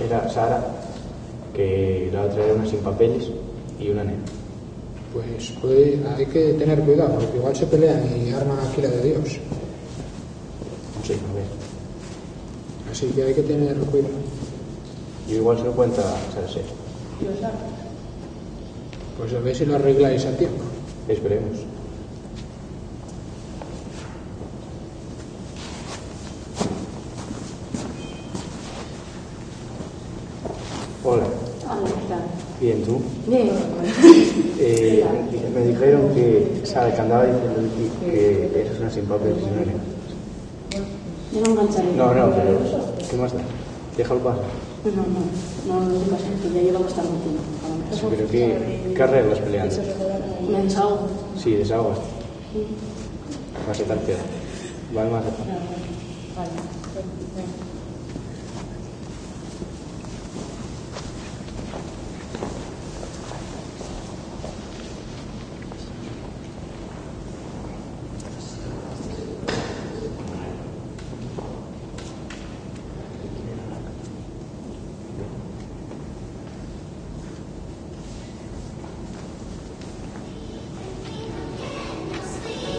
compañera Sara, que la otra era una sin papeles y una negra. Pues hay que tener cuidado, porque igual se pelean y arman aquí la de Dios. Sí, a ver. Así que hay que tener cuidado. Yo igual se lo cuenta Sarasé. Pues a ver si lo arregláis a tiempo. Esperemos. Hola. Hola, ¿qué tal? Bien, ¿tú? Bien. Me dijeron que, ¿sabes? Que andaba diciendo que eres una sin papeles y una negra. Yo no engancharé. No, pero ¿qué más da? Déjalo pasar. No te pases, que ya lleva bastante tiempo. Sí, pero ¿qué arreglas peleando? Me desahogo. Sí, desahogas. Más de tal queda. Vale, más. Vale.